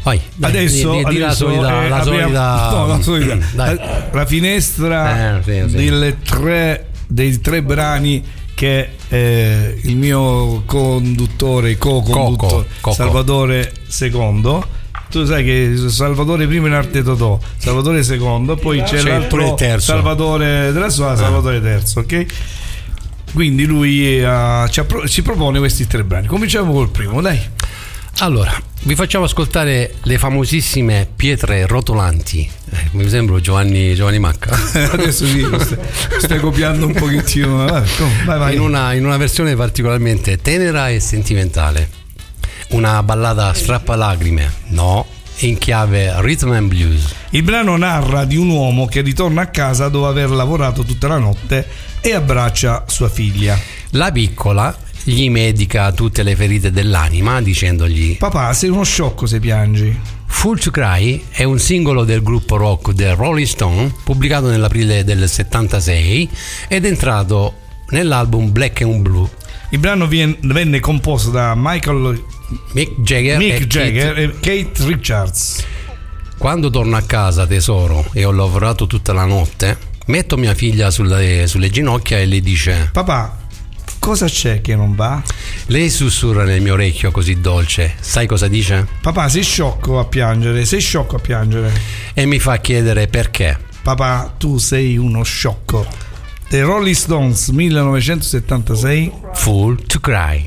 Vai, dai, adesso, di, di, di adesso la solita, eh, la apriamo- solita, no, la, solita. Dai. La, la finestra Eh, sì, sì. delle tre, dei tre brani che eh, il mio conduttore, co-conduttore Coco, Coco. Salvatore secondo. Tu sai che Salvatore primo in arte Totò, Salvatore secondo, poi c'è C'è l'altro pure il terzo. Salvatore della sua, Salvatore terzo, ok? Quindi lui eh, ci, appro- ci propone questi tre brani. Cominciamo col primo, dai. Allora, vi facciamo ascoltare le famosissime pietre rotolanti. Eh, mi sembro Giovanni, Giovanni Macca. Adesso sì, lo stai, stai copiando un pochettino. Vai, vai, vai. In una, in una versione particolarmente tenera e sentimentale. Una ballata strappalacrime, no, in chiave rhythm and blues. Il brano narra di un uomo che ritorna a casa dopo aver lavorato tutta la notte e abbraccia sua figlia. La piccola gli medica tutte le ferite dell'anima dicendogli: Papà, sei uno sciocco se piangi. Fool to Cry è un singolo del gruppo rock The Rolling Stone, pubblicato nell'aprile del settantasei ed è entrato nell'album Black and Blue. Il brano vien- venne composto da Michael Mick Jagger, Mick e Jagger Keith. e Kate Richards. Quando torno a casa, tesoro, e ho lavorato tutta la notte, metto mia figlia sulle, sulle ginocchia e le dice: Papà, cosa c'è che non va? Lei sussurra nel mio orecchio così dolce. Sai cosa dice? Papà, sei sciocco a piangere, sei sciocco a piangere. E mi fa chiedere perché. Papà, tu sei uno sciocco. The Rolling Stones millenovecentosettantasei. Fool to Cry.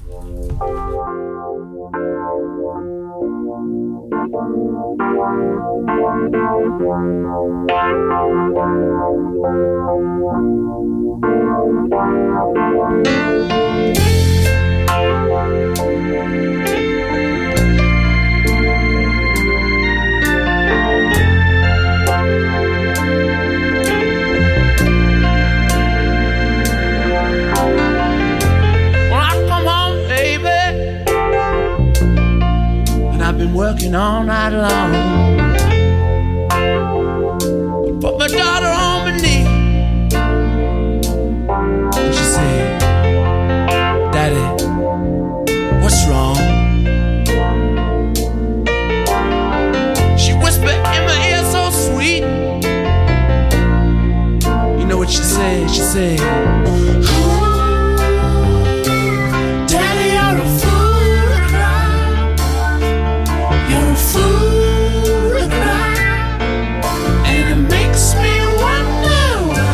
When I come home, baby, and I've been working all night long. Put my daughter on my knee, and she said, Daddy, what's wrong? She whispered in my ear so sweet. You know what she said? She said, Daddy, you're a fool to cry. You're a fool to cry. And it makes me wonder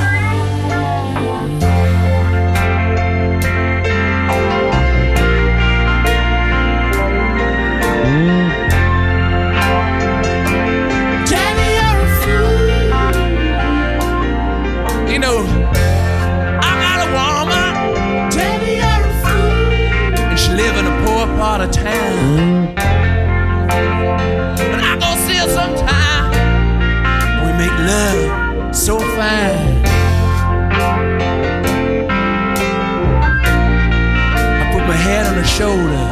Daddy, you're a fool. You know, I got a woman. Daddy, you're a fool. And she live in a poor part of town. But I go see her sometime. We make love so fine. I put my head on her shoulder.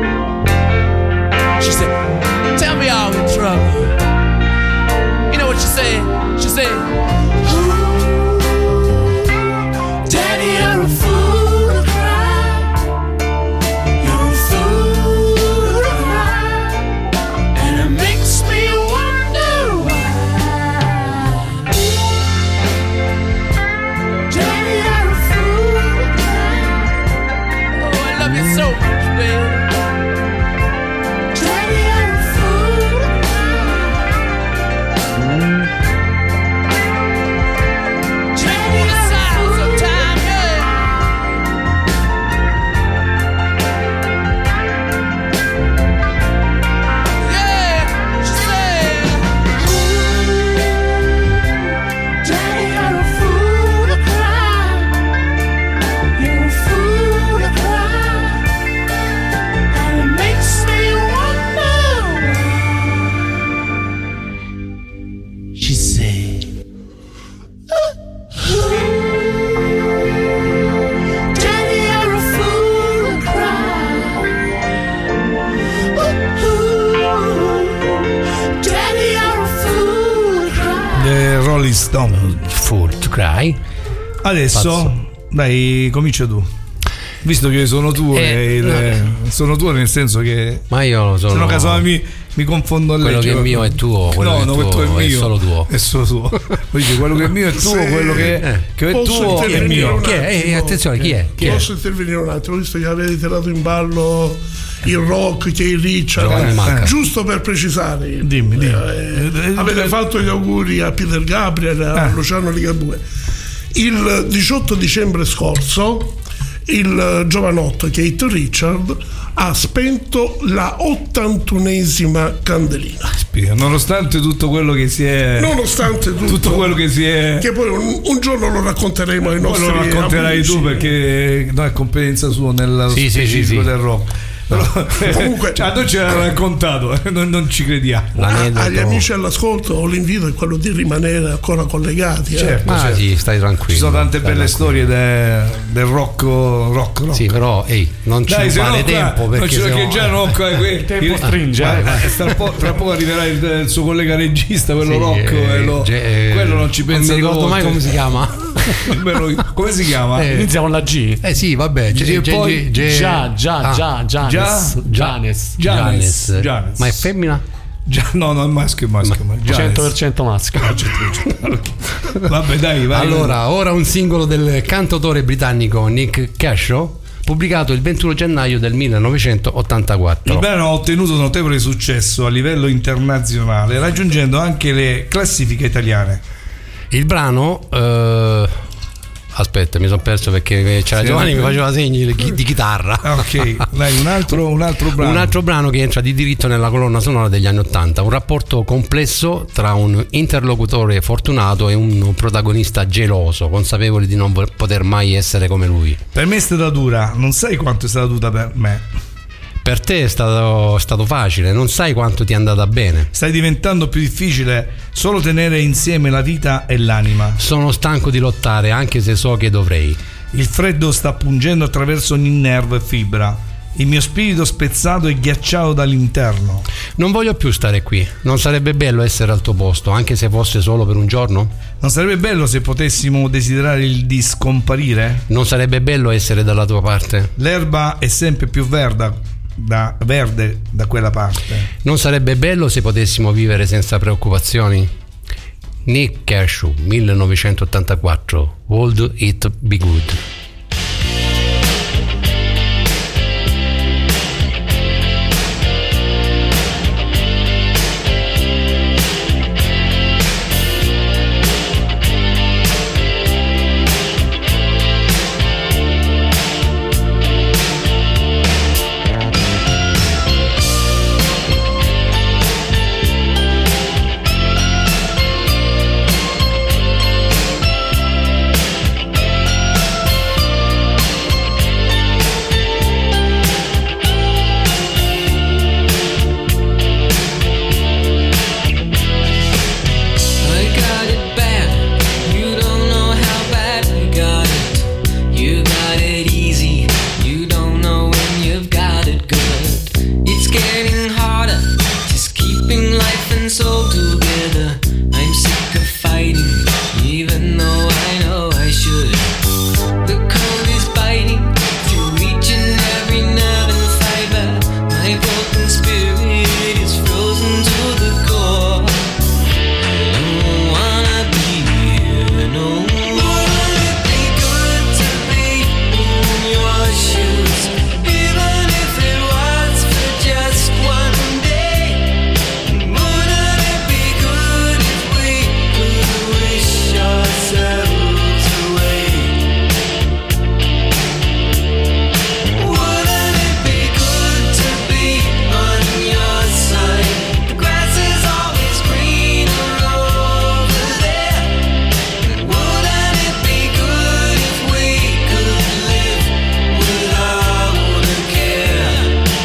She said, tell me I'm in trouble. You know what she said? She said, Daddy, you're a fool to cry. You're a fool to cry. And it makes me wonder why. Daddy, you're a fool to cry. Oh, I love you so much, baby. Daddy, you're a fool to cry. Daddy, you're a fool sometime, yeah. Yeah, she said, Daddy, you're a fool to cry. You're a fool to cry. And it makes me wonder why. She said, Daddy, you're a fool to cry. Daddy, you're a fool to cry. The Rolling Stone. Fool to Cry. Adesso, Pazzo. dai, comincia tu. Visto che sono tuo, Eh, e il- sono tuo nel senso che Ma io sono. sono casomai mi confondo a Quello leggere. che è mio è tuo, quello no, che è no, tuo quello è è mio, solo tuo. È solo tuo. Poi dice, quello che è mio è tuo, Sì. quello che, Eh. che è Posso tuo è intervenire mio. un Chi è? Eh, attimo? attenzione, chi è? Chi è? Posso intervenire un attimo, visto che avete tirato in ballo il rock, che è Richard, Giovanni Manca. giusto per precisare, Dimmi, dimmi. eh, avete fatto gli auguri a Peter Gabriel, a Eh. Luciano Ligabue. Il diciotto dicembre scorso il giovanotto Keith Richard ha spento la ottantunesima candelina, Nonostante tutto quello che si è nonostante tutto, tutto quello che si è che poi un, un giorno lo racconteremo ai poi nostri lo racconterai amici. tu, perché non è competenza sua nello Sì, sì, specifico sì, sì. del rock. Però, Comunque- cioè, a noi ce l'ha raccontato, eh, non, non ci crediamo. L'aneddoto- Agli amici all'ascolto l'invito è quello di rimanere ancora collegati, eh. Certo. Ma sì, stai tranquillo. Ci sono tante stai belle tranquillo. storie de- del rock, rock, rock. Sì, però ehi, non ci Dai, se fare no qua- tempo non perché ci- sennò- che già no, qua- que- Il tempo il- stringe, eh, eh, vai. eh, tra, po- tra poco arriverà il, il suo collega regista, quello Sì, Rocco, eh, e lo- ge- eh, quello non ci pensa Non mi ricordo due mai volte. come si chiama. Quello- come si chiama? Eh, Iniziamo con la G. Eh sì, vabbè, G- ge- ge- poi- ge- ge- Già, già, ah, già, Giannis. Già? Giannis. Giannis. Giannis. Ma è femmina? Già- no, no, è maschio, è maschio. ma Giannis. cento per cento maschio. Vabbè, dai, vai. Allora, ora un singolo del cantautore britannico Nick Cave, pubblicato il ventuno gennaio del Il millenovecentottantaquattro. brano ha ottenuto notevole successo a livello internazionale, raggiungendo anche le classifiche italiane. Il brano eh, aspetta, mi sono perso perché c'era Sì, Giovanni che no. mi faceva segni di, chi- di chitarra. Ah, ok, dai, un altro, un altro brano. Un altro brano che entra di diritto nella colonna sonora degli anni Ottanta, un rapporto complesso tra un interlocutore fortunato e un protagonista geloso, consapevole di non vo- poter mai essere come lui. Per me è stata dura, non sai quanto è stata dura per me. Per te è stato, è stato facile, non sai quanto ti è andata bene. Stai diventando più difficile solo tenere insieme la vita e l'anima. Sono stanco di lottare anche se so che dovrei. Il freddo sta pungendo attraverso ogni nervo e fibra. Il mio spirito spezzato e ghiacciato dall'interno. Non voglio più stare qui, non sarebbe bello essere al tuo posto, anche se fosse solo per un giorno? Non sarebbe bello se potessimo desiderare il di scomparire? Non sarebbe bello essere dalla tua parte? L'erba è sempre più verda, da, verde da quella parte. Non sarebbe bello se potessimo vivere senza preoccupazioni? Nick Cave, millenovecentottantaquattro. Would It Be Good? I got it bad. You don't know how bad I got it. You got it easy. You don't know when you've got it good. It's getting harder, just keeping life and soul together. I'm sick of fighting, even though I know I should. The cold is biting through each and every nerve and fiber. My broken spirit is frozen to the core. Don't wanna be here no more. Wouldn't it be good to be in your shoes, even if it was for just one day? Wouldn't it be good if we could wish ourselves away? Wouldn't it be good to be on your side? The grass is always greener over there. Wouldn't it be good if we could live without a care?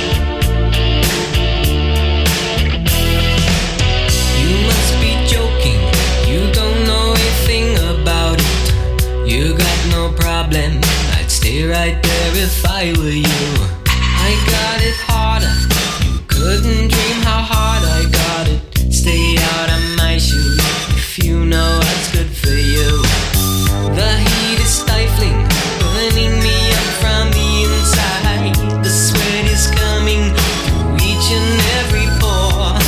You must be joking, you don't know a thing about it. You got no problem, I'd stay right there if I were you. I got it harder, you couldn't dream how hard I got it. Stay out of my shoes if you know what's good for you. The heat is stifling, burning me up from the inside. The sweat is coming through each and every pore.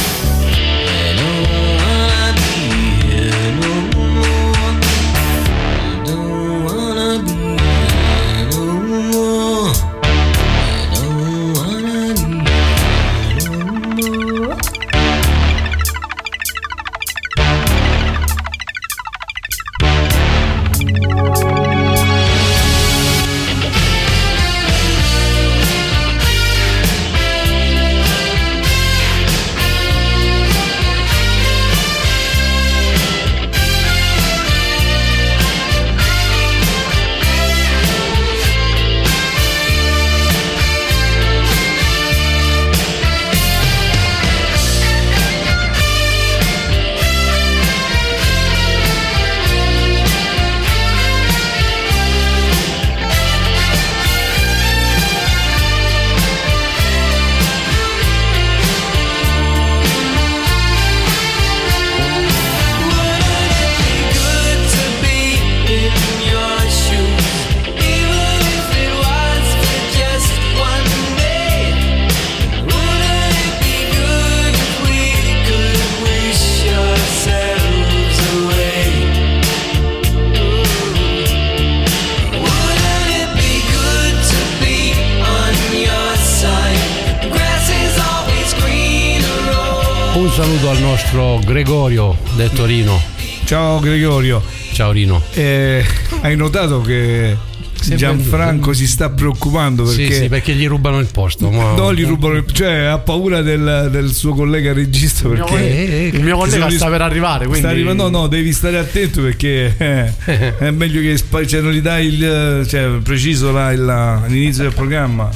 Un saluto al nostro Gregorio del Torino. Ciao Gregorio. Ciao Rino. Eh, hai notato che Gianfranco si sta preoccupando perché, sì, sì, perché gli rubano il posto. Ma... No, gli rubano il... cioè ha paura del, del suo collega regista perché eh, eh, il mio collega ris- sta per arrivare, quindi sta arrivando, no, no, devi stare attento perché eh, è meglio che spa- cioè, non gli dai il cioè, preciso là, il, l'inizio del programma.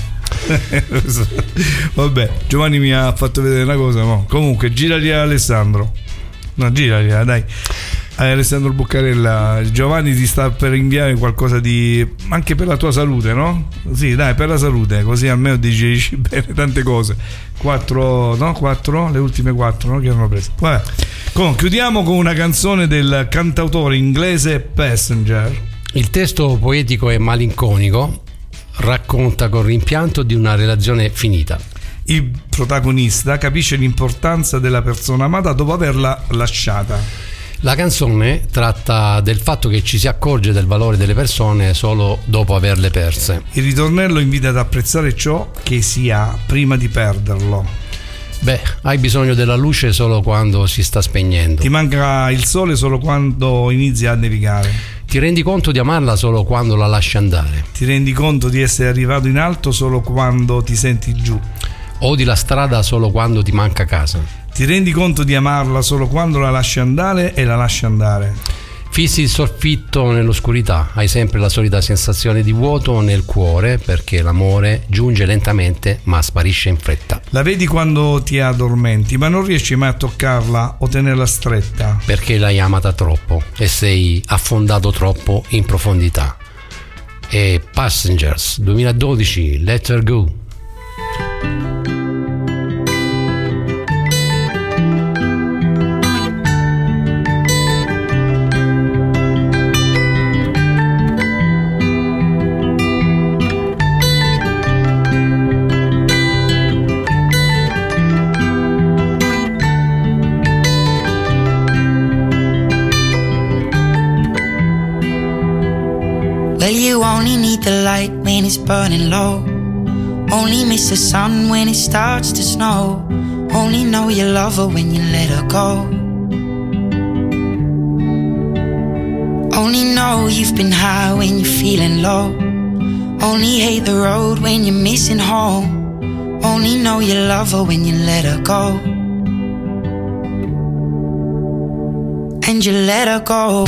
Vabbè, Giovanni mi ha fatto vedere una cosa, no? Comunque girali a Alessandro, no, girali, dai. Alessandro Buccarella, Giovanni ti sta per inviare qualcosa di anche per la tua salute, no? Sì, dai, per la salute, così almeno digerisci bene tante cose. Quattro, no? Quattro, le ultime quattro, no? Che hanno preso. Vabbè. Comunque, chiudiamo con una canzone del cantautore inglese Passenger. Il testo poetico e malinconico racconta con rimpianto di una relazione finita. Il protagonista capisce l'importanza della persona amata dopo averla lasciata. La canzone tratta del fatto che ci si accorge del valore delle persone solo dopo averle perse. Il ritornello invita ad apprezzare ciò che si ha prima di perderlo. Beh, hai bisogno della luce solo quando si sta spegnendo. Ti manca il sole solo quando inizi a nevicare. Ti rendi conto di amarla solo quando la lasci andare. Ti rendi conto di essere arrivato in alto solo quando ti senti giù. Odi la strada solo quando ti manca casa. Ti rendi conto di amarla solo quando la lasci andare e la lasci andare. Fissi il soffitto nell'oscurità, hai sempre la solita sensazione di vuoto nel cuore perché l'amore giunge lentamente ma sparisce in fretta. La vedi quando ti addormenti ma non riesci mai a toccarla o tenerla stretta. Perché l'hai amata troppo e sei affondato troppo in profondità. E Passengers duemiladodici, Let Her Go. Well, you only need the light when it's burning low. Only miss the sun when it starts to snow. Only know you love her when you let her go. Only know you've been high when you're feeling low. Only hate the road when you're missing home. Only know you love her when you let her go. And you let her go.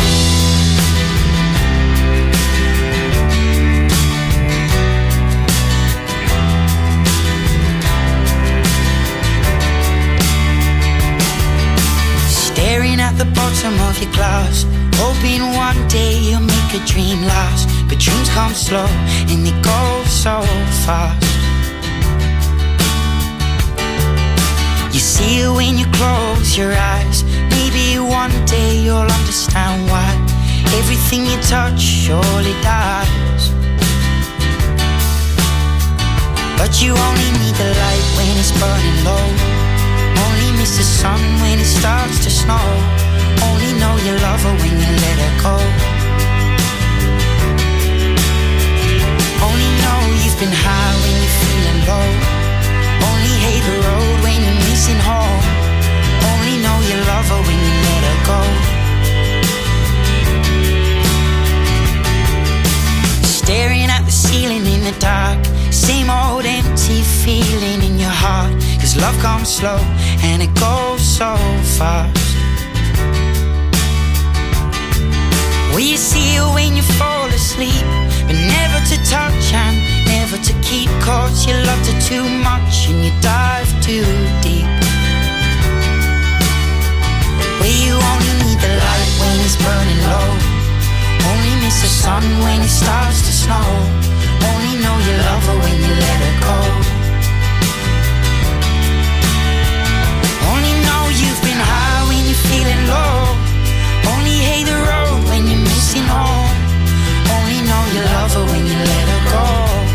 At the bottom of your glass, hoping one day you'll make a dream last. But dreams come slow and they go so fast. You see it when you close your eyes. Maybe one day you'll understand why everything you touch surely dies. But you only need the light when it's burning low. Only miss the sun when it starts to snow. Only know you love her when you let her go. Only know you've been high when you're feeling low. Only hate the road when you're missing home. Only know you love her when you let her go. Staring at the ceiling in the dark. Same old empty feeling in your heart. Cause love comes slow and it goes so fast. Well, you see it when you fall asleep, but never to touch and never to keep. Cause you loved her too much and you dive too deep. Well, you only need the light when it's burning low. Only miss the sun when it starts to snow. Only know you love her when you let her go. Only know you've been high when you're feeling low. Only hate the road when you're missing home. Only know you love her when you let her go.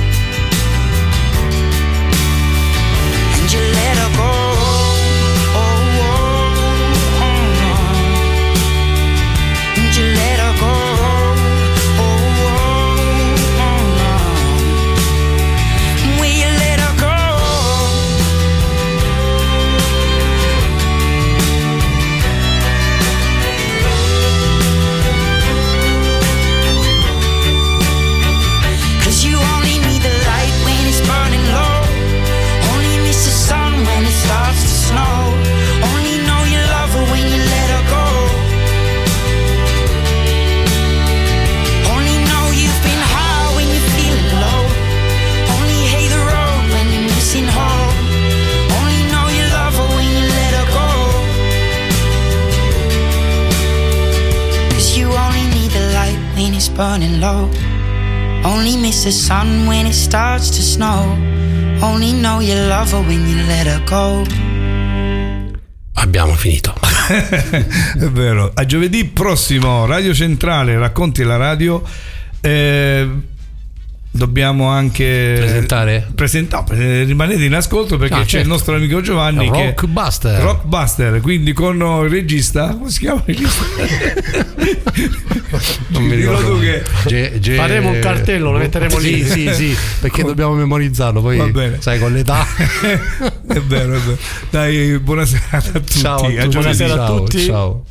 And you let her go. Oh, oh, oh. And you let her go. Oh, oh, oh. Will you let her burning low. Only miss the sun when it starts to snow. Only know you love her when you let her go. Abbiamo finito. È vero. A giovedì prossimo, Radio Centrale, Racconti la radio. Eh, dobbiamo anche presentare presentare rimanete in ascolto perché ah, c'è certo. il nostro amico Giovanni Rockbuster. che Rockbuster, quindi con il regista, come si chiama il regista? Non mi ricordo. Tu che... Ge, ge... faremo un cartello, lo metteremo lì. Sì, sì, sì, perché dobbiamo memorizzarlo, poi va bene. sai, con l'età. È vero, è vero. Dai, buona serata a tutti. Ciao a tutti. Buonasera a Ciao, tutti. Ciao.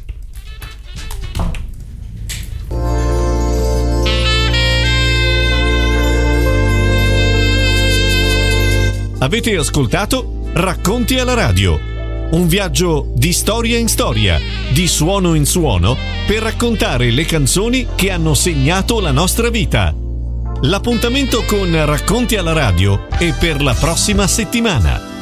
Avete ascoltato Racconti alla radio, un viaggio di storia in storia, di suono in suono, per raccontare le canzoni che hanno segnato la nostra vita. L'appuntamento con Racconti alla radio è per la prossima settimana.